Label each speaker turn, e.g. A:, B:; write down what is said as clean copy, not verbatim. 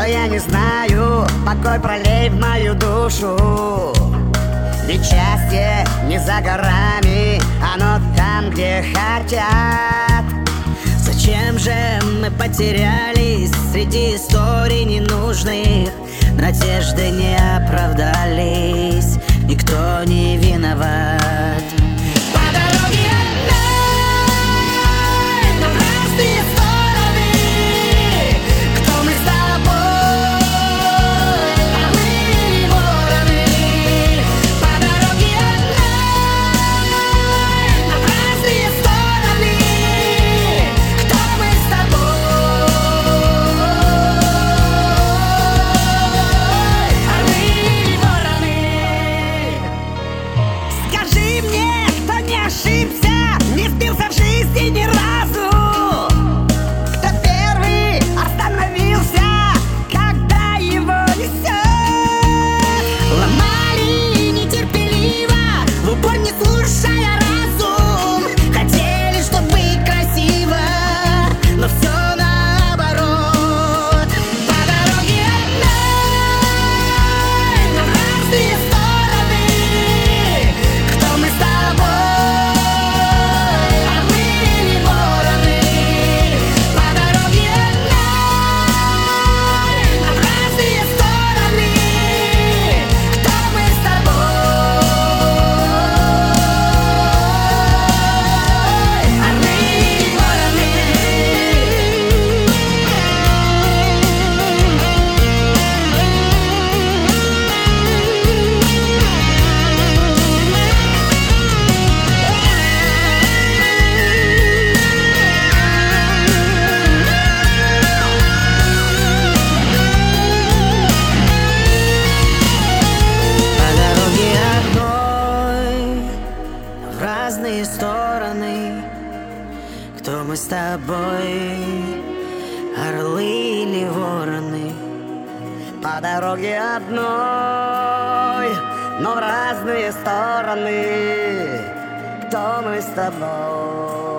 A: что я не знаю, покой пролей в мою душу. Ведь счастье не за горами, оно там, где хотят.
B: Зачем же мы потерялись среди историй ненужных? Надежды не оправдались, никто не виноват.
A: Не сбился в жизни ни разу. Кто первый остановился, когда его несет? Ломали нетерпеливо, в упор не слушая разум. Хотели, чтобы красиво, но все наоборот. По дороге одной, нам разные стороны. Кто мы с тобой?
B: Разные стороны. Кто мы с тобой, орлы или вороны?
A: По дороге одной, но в разные стороны. Кто мы с тобой?